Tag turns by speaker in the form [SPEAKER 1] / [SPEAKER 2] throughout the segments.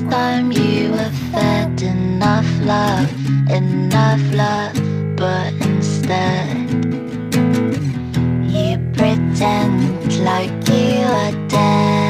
[SPEAKER 1] time you were fed enough love, but instead you pretend like you are dead.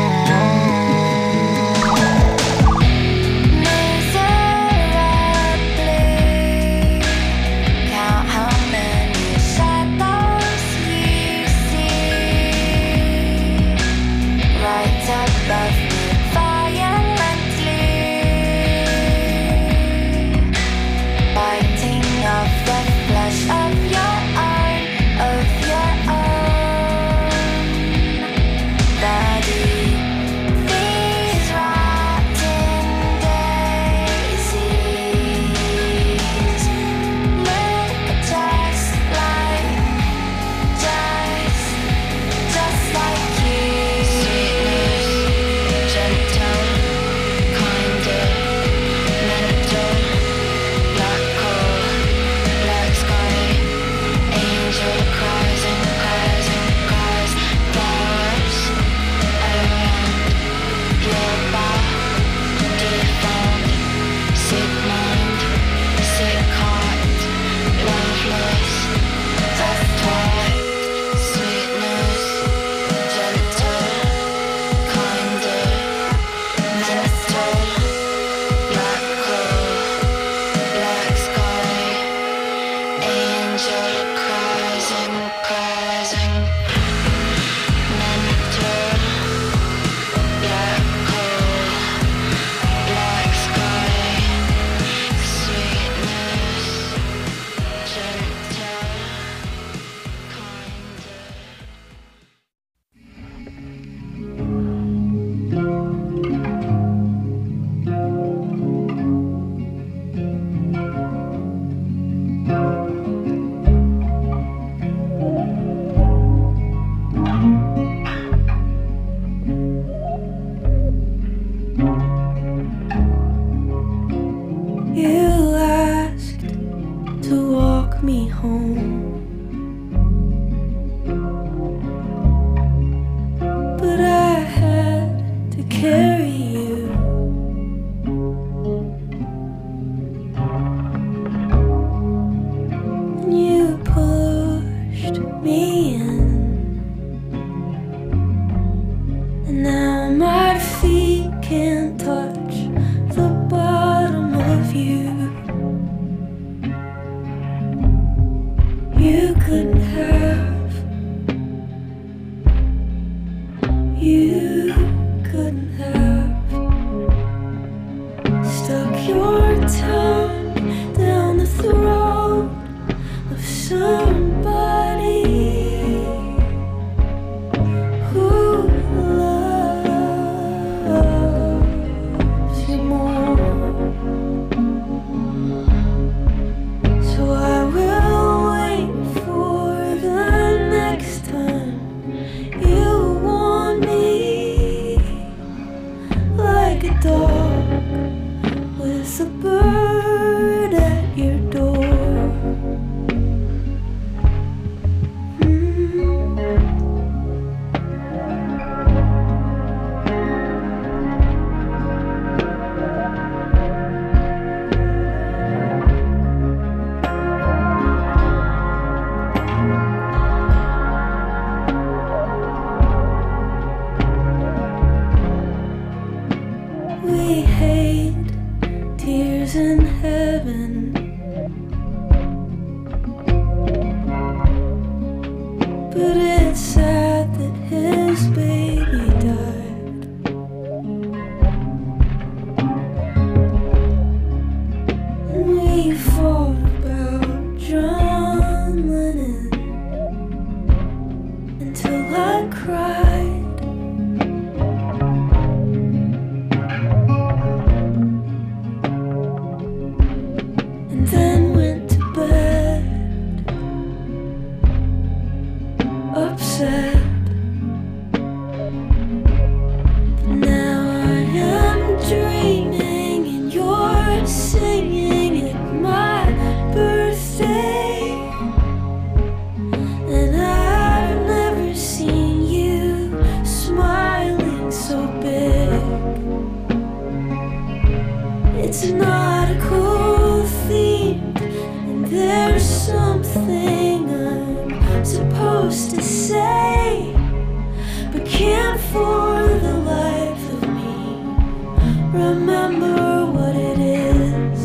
[SPEAKER 2] It's not a cool theme, and there's something I'm supposed to say, but can't for the life of me remember what it is.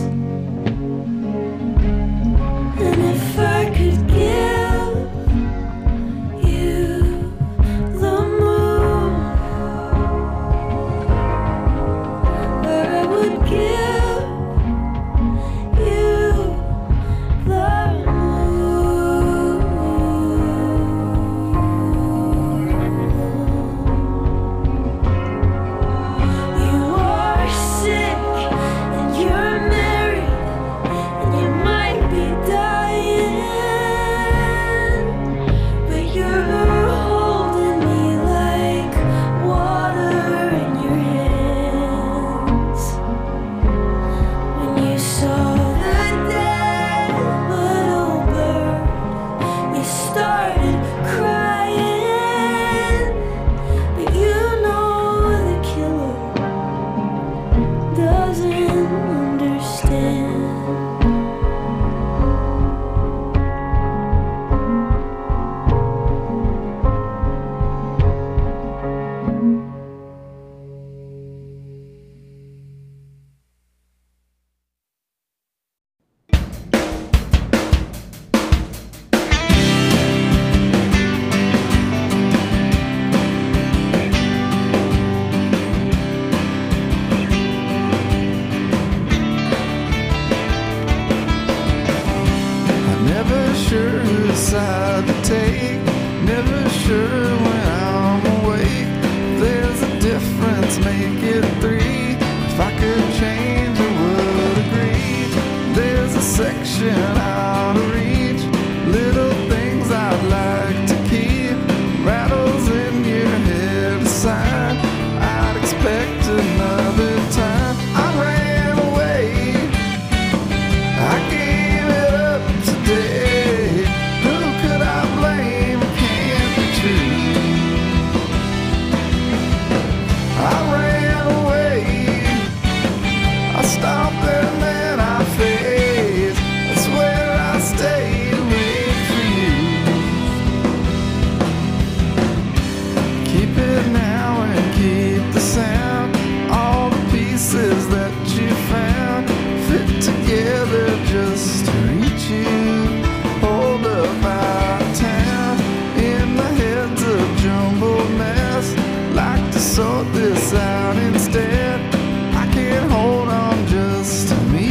[SPEAKER 2] And if I could give you the moon, or I would give you the moon. You are sick and you're married and you might be dying, but you're holding me like water in your hands. When you saw the dead little bird, you started crying, but you know the killer doesn't understand.
[SPEAKER 3] Never sure whose side to take, never sure when I'm awake. There's a difference, make it three. If I could change, I would agree. There's a section out of reach, little things I'd like to keep. Rattles in your head aside, I'd expect another time. I ran away, I gave it up today. Who could I blame? It can't be true. I ran away, I stopped and then I faced. That's where I stayed waiting for you. Keep it now and keep the sound. All the pieces that you found fit together just to reach you. Hold up out of town in the heads of jumbled mess. Like to sort this out instead. I can't hold on just to me.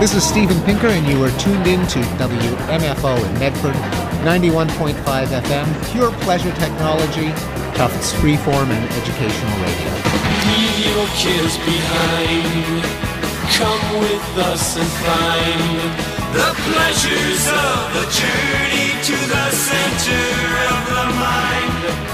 [SPEAKER 4] This is Steven Pinker, and you are tuned in to WMFO in Medford, 91.5 FM, pure pleasure technology, Tufts freeform and educational radio.
[SPEAKER 5] Leave your cares behind. Come with us and find the pleasures of the journey to the center of the mind.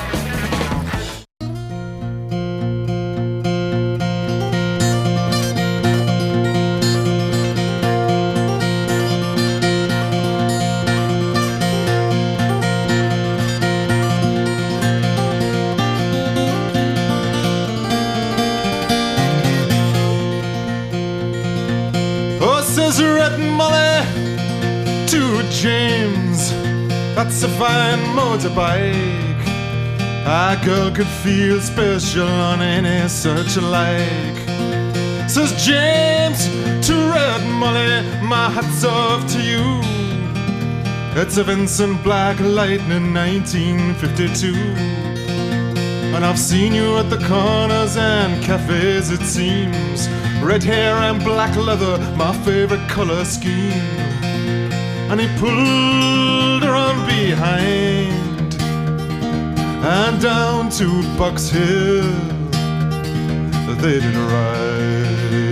[SPEAKER 3] James, that's a fine motorbike. A girl could feel special on any such like. Says James to Red Molly, my hat's off to you. It's a Vincent Black Lightning 1952. And I've seen you at the corners and cafes, it seems. Red hair and black leather, my favorite color scheme. And he pulled her on behind and down to Box Hill they did ride.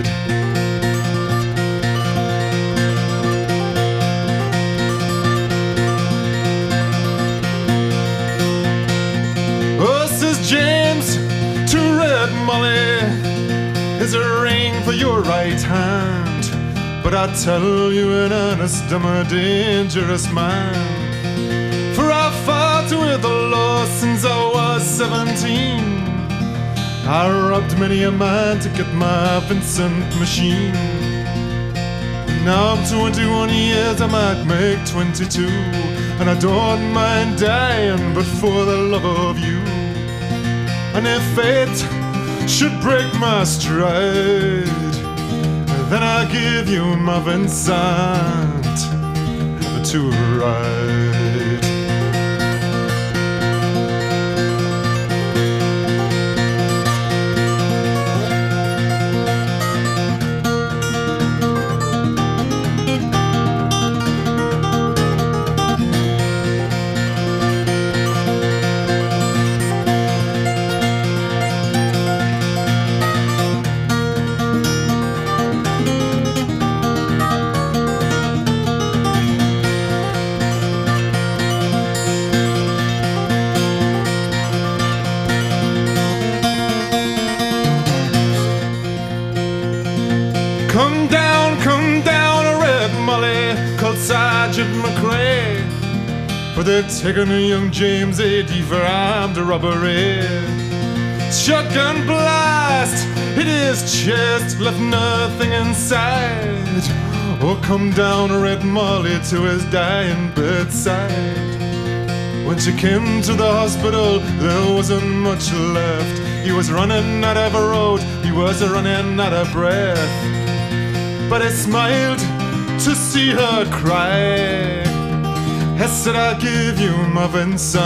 [SPEAKER 3] Oh, says James to Red Molly, is a ring for your right hand. But I tell you in earnest, I'm a dangerous man. For I fought with the law since I was 17. I robbed many a man to get my Vincent machine. Now I'm 21 years, I might make 22. And I don't mind dying, but for the love of you. And if fate should break my stride, then I'll give you my Vincent to ride. Sergeant McRae, for they've taken a young James AD for armed robbery. Shotgun blast hit his chest, left nothing inside. Oh, come down Red Molly to his dying bedside. When she came to the hospital, there wasn't much left. He was running out of a road, he was running out of breath. But he smiled to see her cry. I said, I'll give you my Vincent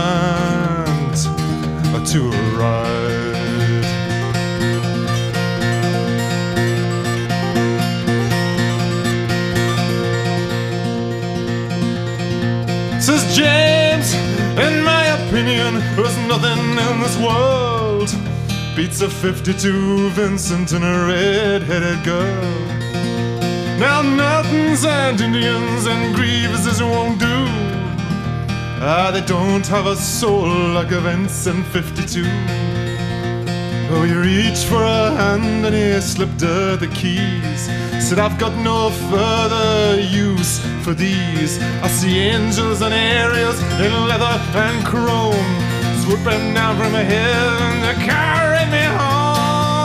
[SPEAKER 3] to ride. Says James, in my opinion, there's nothing in this world beats a 52 Vincent and a red-headed girl. Now Nortons and Indians and Grieveses won't do. They don't have a soul like a Vincent 52. Oh, he reached for a hand and he slipped her the keys. Said, I've got no further use for these. I see angels and aerials in leather and chrome, swooping down from heaven to carry me home.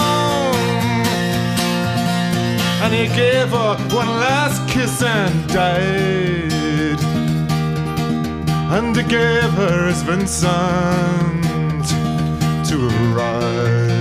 [SPEAKER 3] And he gave her one last kiss and died. And he gave her his Vincent to ride.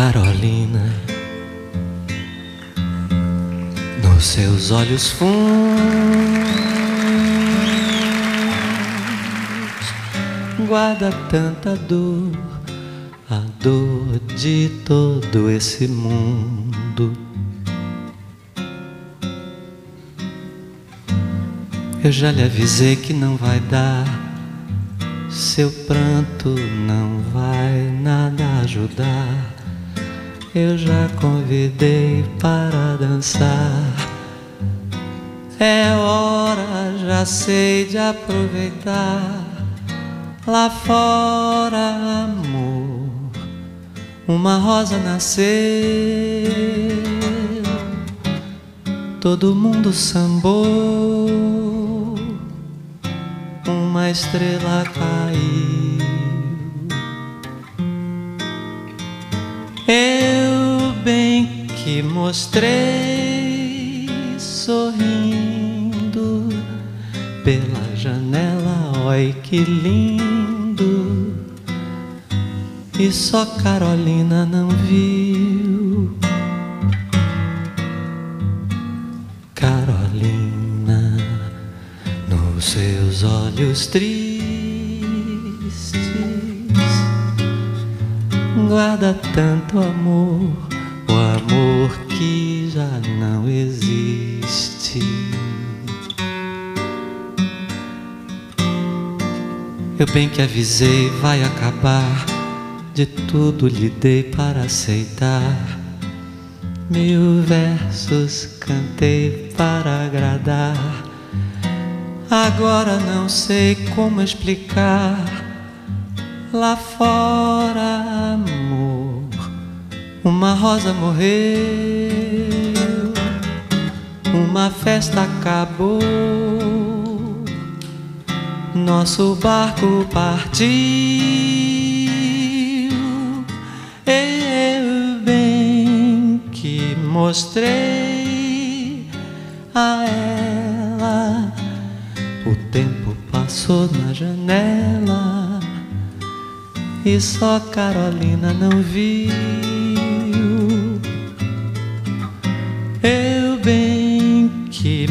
[SPEAKER 6] Carolina, nos seus olhos fundos guarda tanta dor, a dor de todo esse mundo. Eu já lhe avisei que não vai dar, seu pranto não vai nada ajudar. Eu já convidei para dançar. É hora, já sei, de aproveitar. Lá fora, amor, uma rosa nasceu. Todo mundo sambou, uma estrela caiu. Eu bem que mostrei, sorrindo pela janela, oi que lindo. E só Carolina não viu. Carolina, nos seus olhos tristes guarda tanto amor, o amor que já não existe. Eu bem que avisei, vai acabar, de tudo lhe dei para aceitar. 1000 versos cantei para agradar. Agora não sei como explicar. Lá fora, amor, uma rosa morreu, uma festa acabou, nosso barco partiu. Eu bem que mostrei a ela, o tempo passou na janela e só Carolina não viu. Eu bem que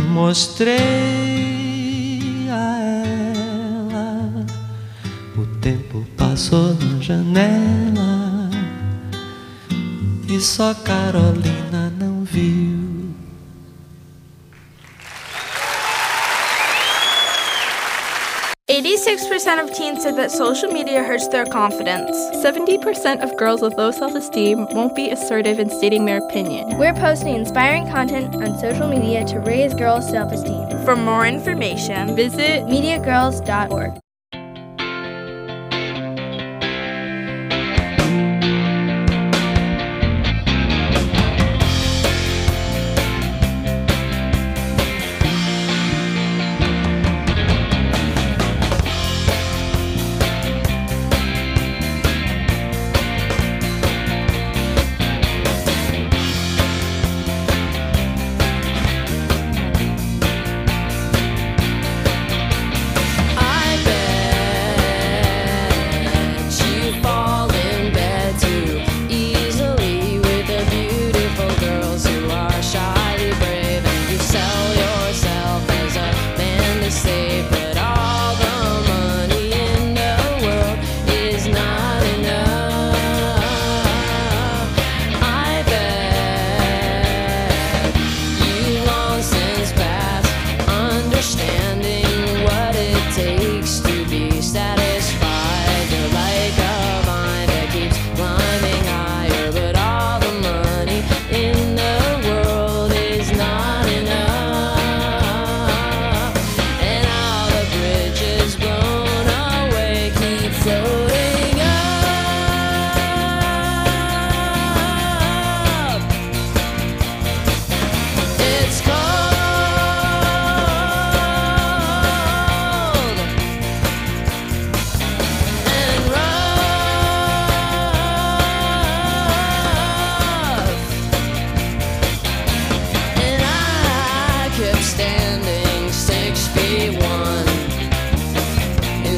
[SPEAKER 6] mostrei a ela, o tempo passou na janela e só Carolina não viu.
[SPEAKER 7] 86% of teens said that social media hurts their confidence.
[SPEAKER 8] 70% of girls with low self-esteem won't be assertive in stating their opinion.
[SPEAKER 9] We're posting inspiring content on social media to raise girls' self-esteem.
[SPEAKER 7] For more information,
[SPEAKER 9] visit mediagirls.org.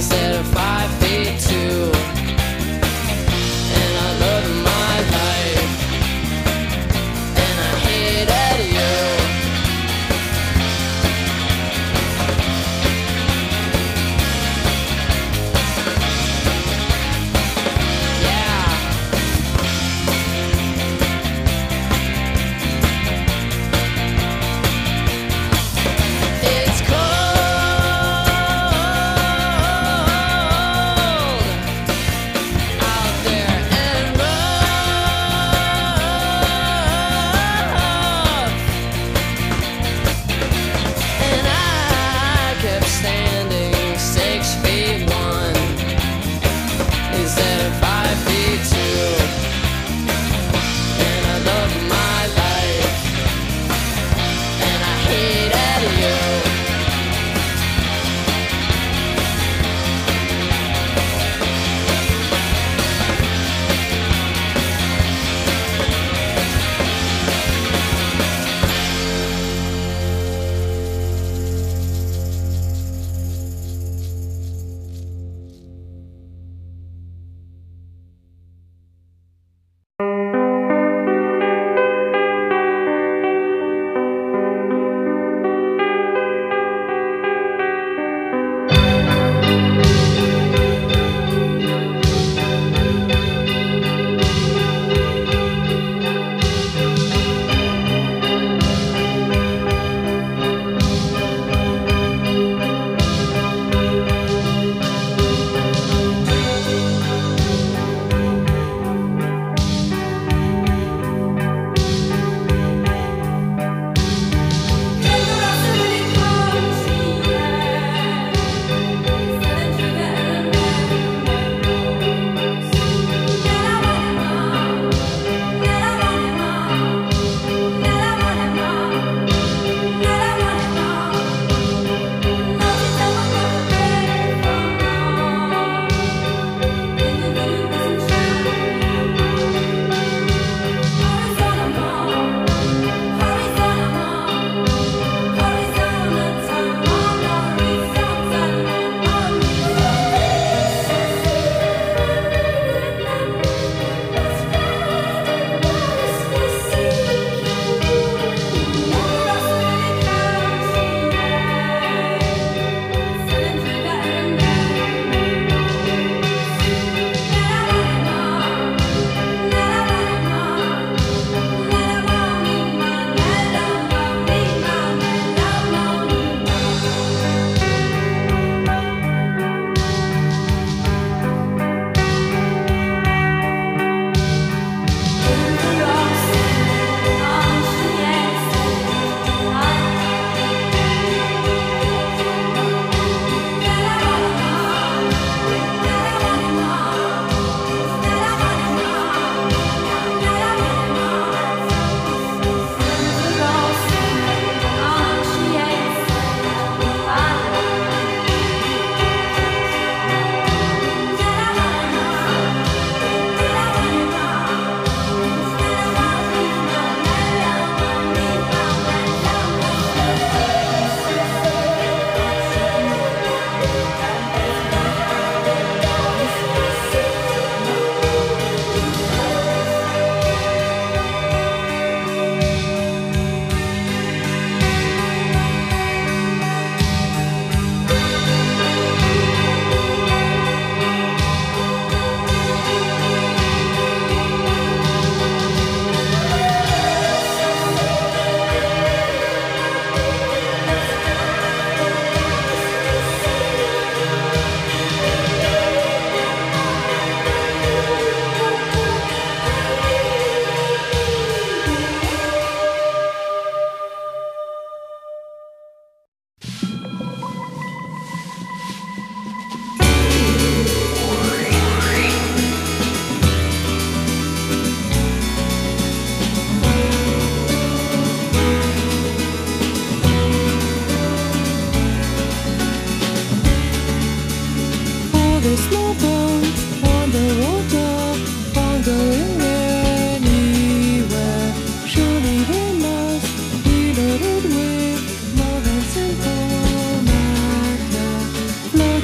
[SPEAKER 5] And I love my life.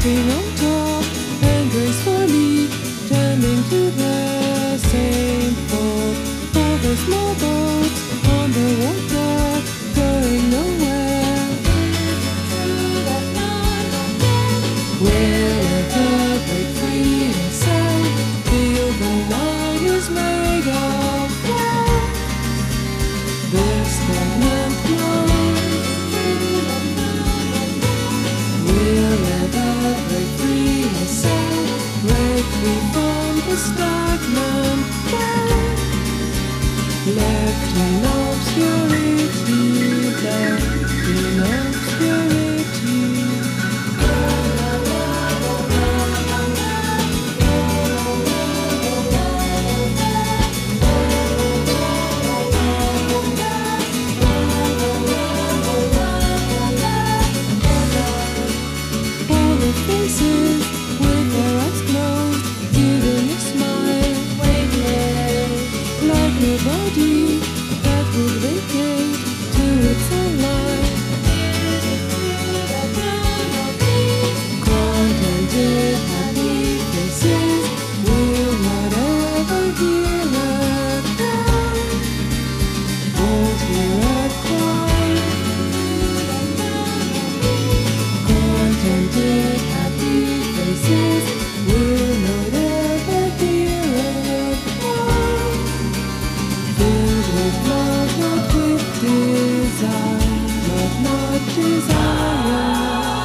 [SPEAKER 2] floating on top and gracefully tending to the same pole. All the small boats on the water going nowhere. Wherever break free and sail, feel the line is made of gold. The stagnant flows. Wherever break free and sail, break free from the stagnant gold. Left in obscurity, left in obscurity. All the faces with their eyes closed, giving a smile, like nobody that would vacate to its own life. Contented, happy faces will not ever hear a cry, won't hear a cry. Contented, happy faces will not ever hear a cry. Filled with love, not with desire, love, not desire.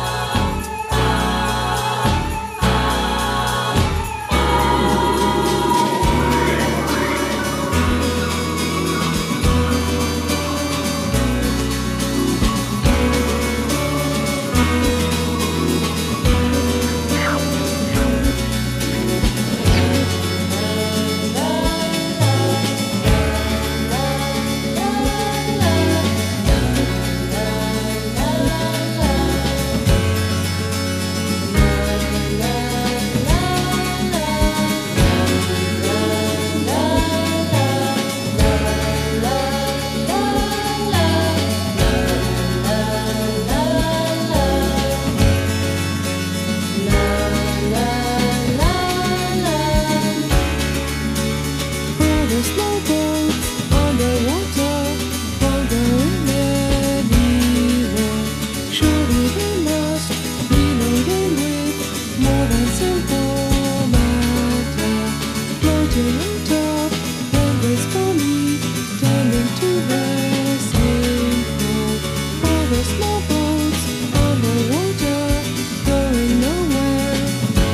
[SPEAKER 2] For the slow boats on the water, wandering anywhere. Surely they must be loaded with more than simple matter. Floating on top and gracefully tending to the same pole. For the small boats on the water, going nowhere.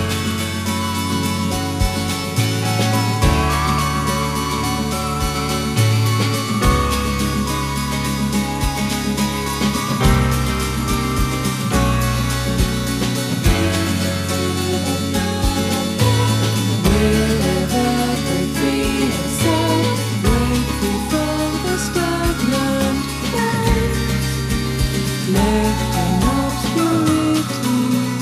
[SPEAKER 2] Wherever break free and sail, break free from the stagnant waves, left in obscurity.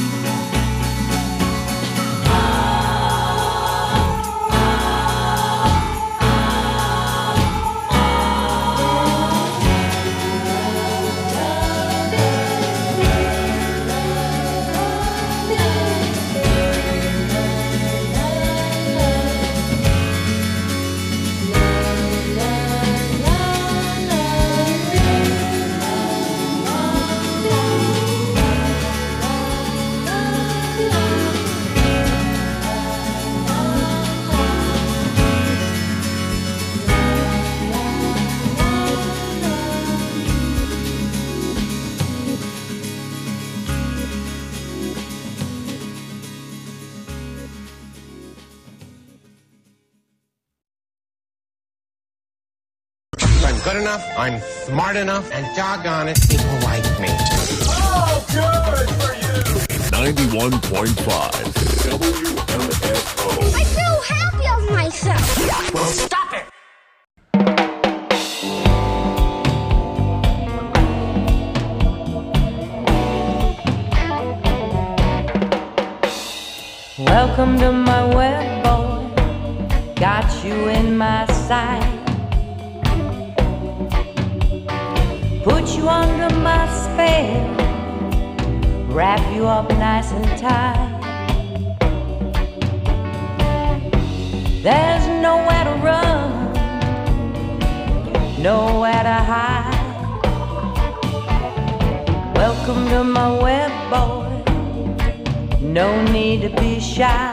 [SPEAKER 10] I'm good enough, I'm smart enough, and doggone it, people like me.
[SPEAKER 5] Oh, good for you!
[SPEAKER 11] 91.5 WMFO.
[SPEAKER 9] I feel happy of myself.
[SPEAKER 5] Well, stop it!
[SPEAKER 12] Welcome to my web, boy. Got you in my sight. Put you under my spell. wrap you up nice and tight. There's nowhere to run, nowhere to hide. Welcome to my web, boy, no need to be shy.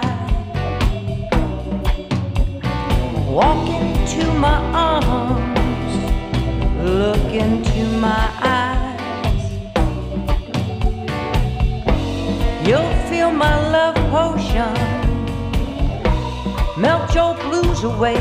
[SPEAKER 12] Walk into my arms, look into my eyes. You'll feel my love potion melt your blues away.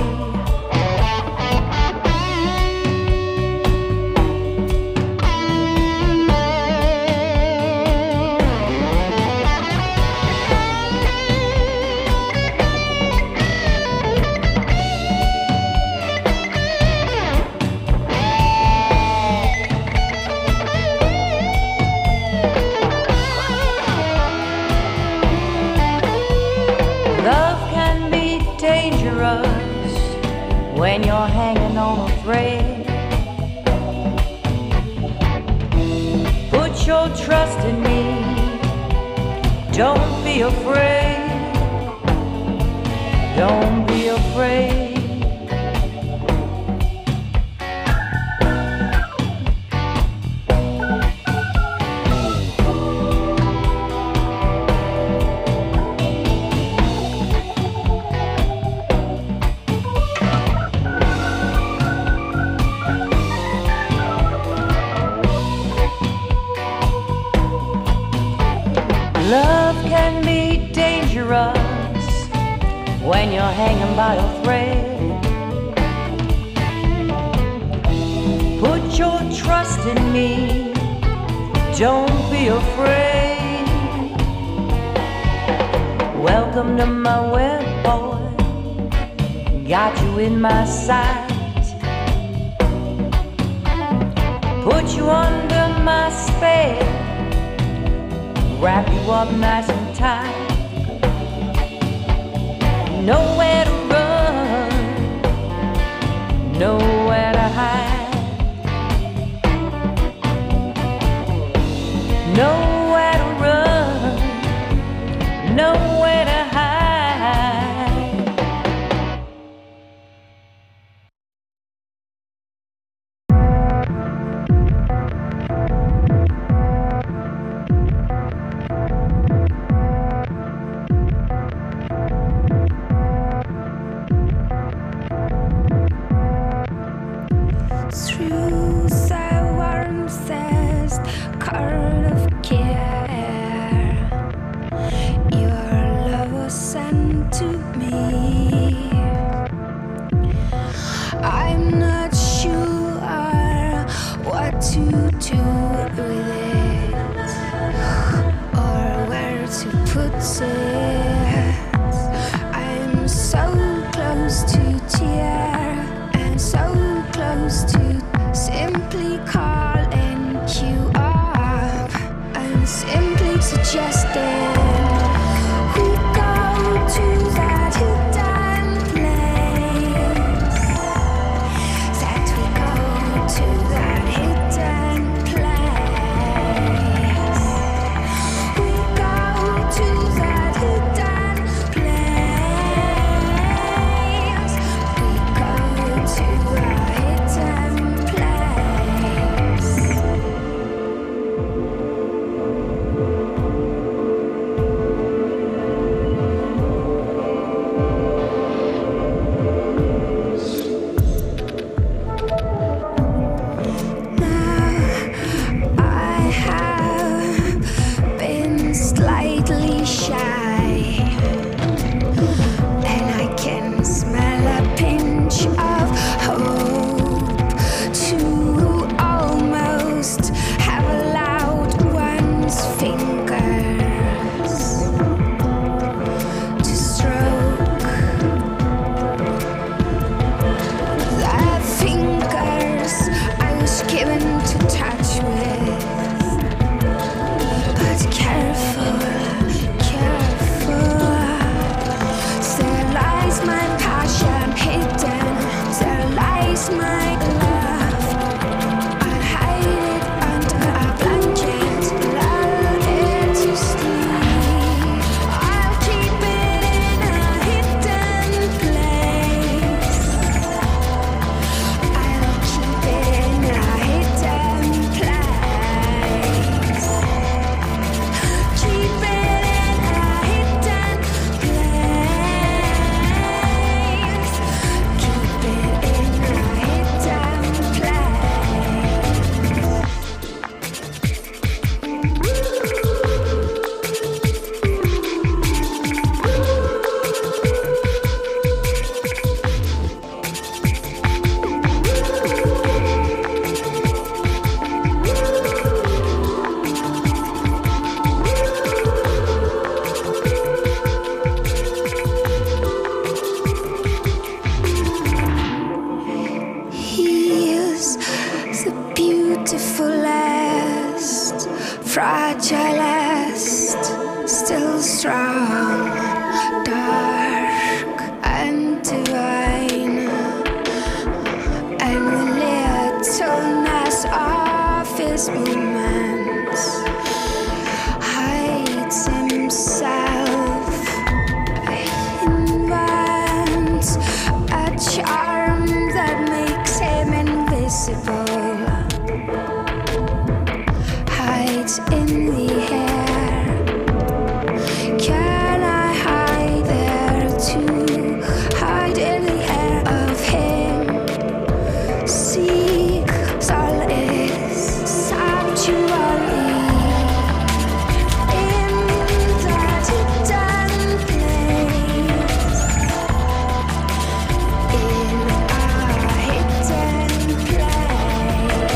[SPEAKER 12] When you're hanging on a thread, put your trust in me, don't be afraid, don't be afraid. Love can be dangerous when you're hanging by a thread. Put your trust in me, don't be afraid. Welcome to my web, boy, got you in my sight. Put you under my spell, wrap you up nice and tight. Nowhere to run, nowhere to hide. Nowhere to run, nowhere to hide.
[SPEAKER 2] Through the warmest current of care, your love was sent to me. I'm not sure what to do with it or where to put it. I'm so close to tear and so close to simply calling you up. I'm simply suggesting we go to that hidden place. That we go to that hidden place. We go to that hidden place. We go to a hidden place. fragilest, still strong, dark and divine, and the littleness of his movements hides himself, invents a charm that makes him invisible. In the air, can I hide there too? Hide in the air of him. See, solace, sanctuary in that hidden place. In a hidden place.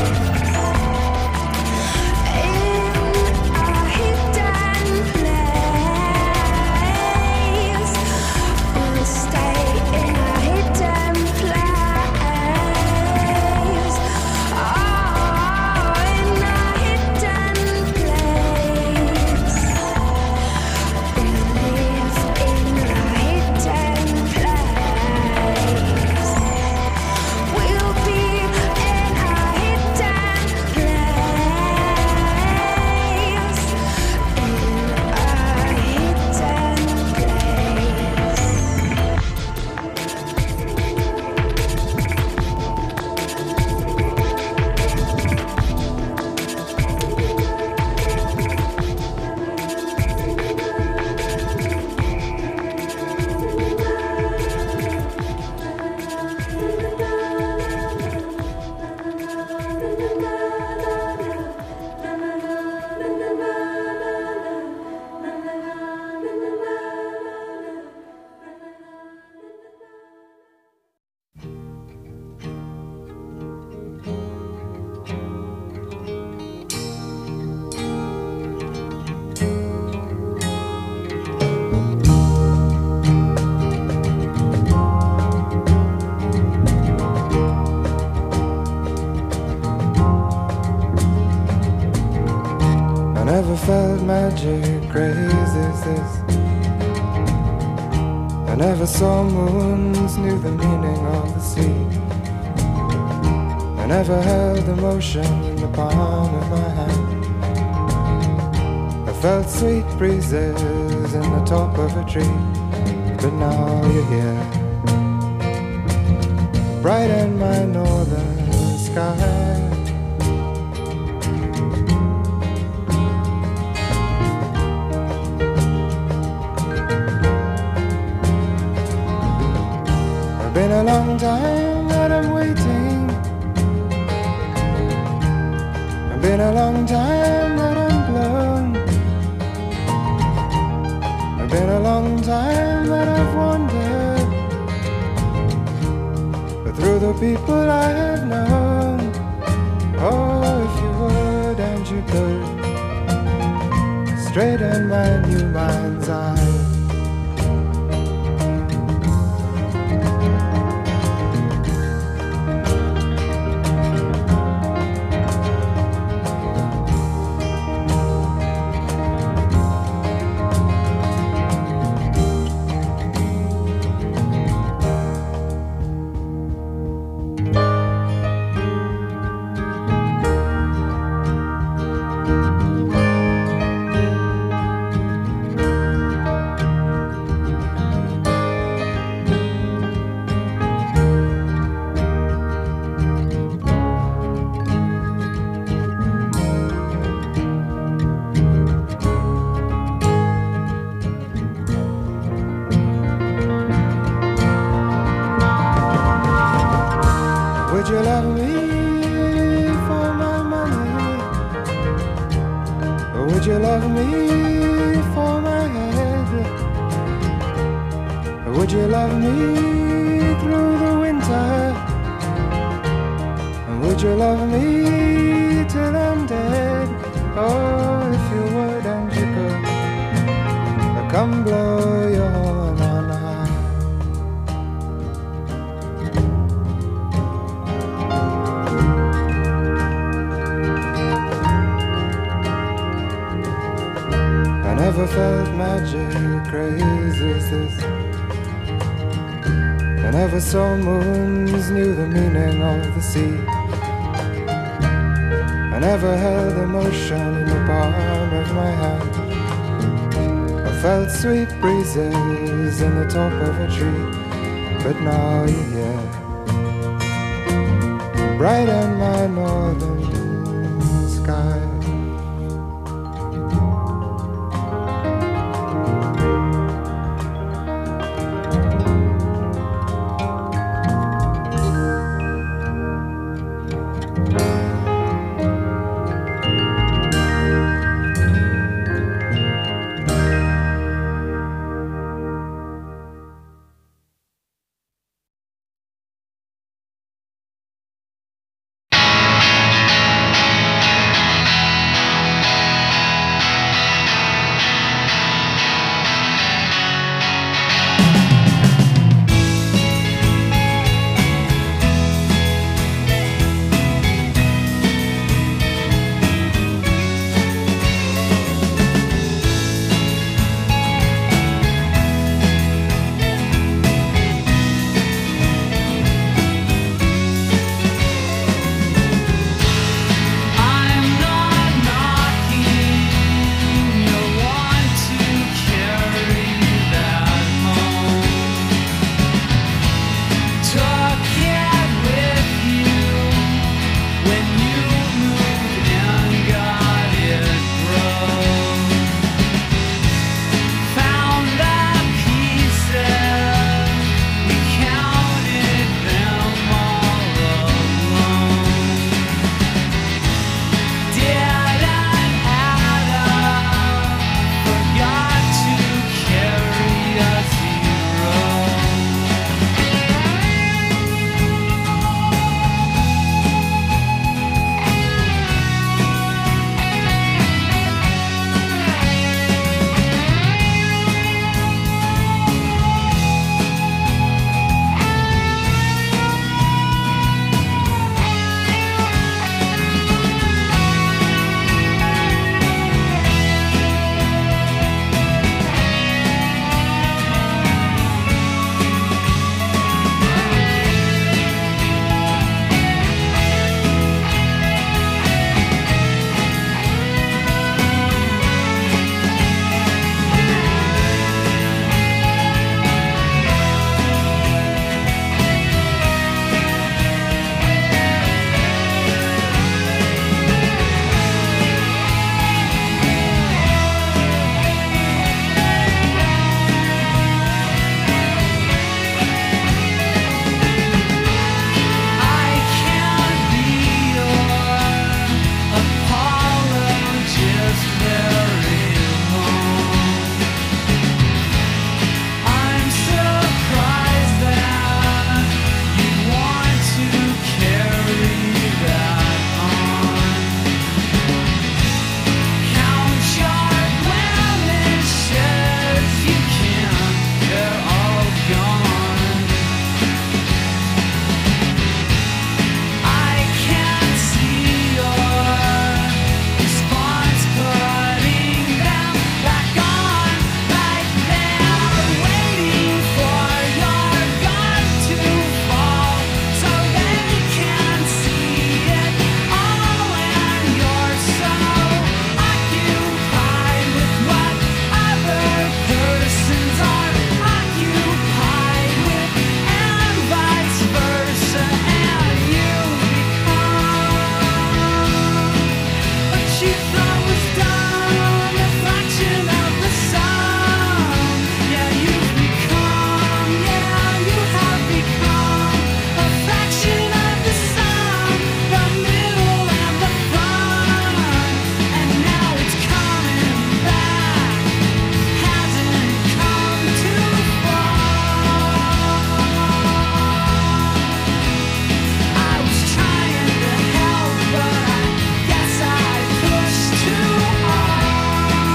[SPEAKER 3] Never felt magic crazy as this. I never saw moons, knew the meaning of the sea. I never held emotion in the palm of my hand. I felt sweet breezes in the top of a tree. But now you're here, bright in my northern sky. Been a long time that I'm waiting. It's been a long time that I'm blown. It's been a long time that I've wandered, but through the people I have known. Oh, if you would and you could straighten my new mind's eye. Would you love me for my money? Or would you love me for my head? Or would you love me through the winter? And would you love me till I'm dead? Oh, if you would and you could, I'll come blow your horn on high. I never felt magic crazy as this. I never saw moons, knew the meaning of the sea. I never held emotion in the palm of my hand. I felt sweet breezes in the top of a tree. But now you're here, bright in my northern sky.